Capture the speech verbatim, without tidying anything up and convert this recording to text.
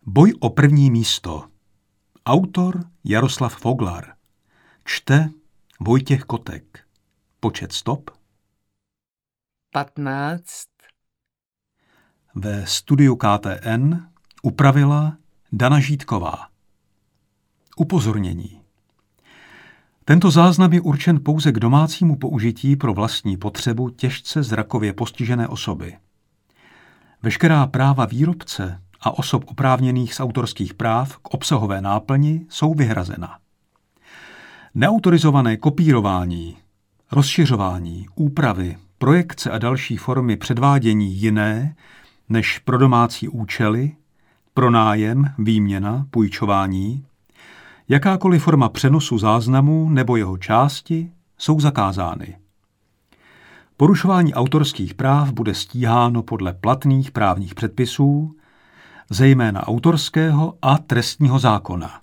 Boj o první místo. Autor Jaroslav Foglar. Čte Vojtěch Kotek. Počet stop patnáct. Ve studiu K T N upravila Dana Žítková. Upozornění. Tento záznam je určen pouze k domácímu použití pro vlastní potřebu těžce zrakově postižené osoby. Veškerá práva výrobce a osob oprávněných z autorských práv k obsahové náplni jsou vyhrazena. Neautorizované kopírování, rozšiřování, úpravy, projekce a další formy předvádění jiné než pro domácí účely, pronájem, výměna, půjčování, jakákoliv forma přenosu záznamu nebo jeho části jsou zakázány. Porušování autorských práv bude stíháno podle platných právních předpisů, zejména autorského a trestního zákona.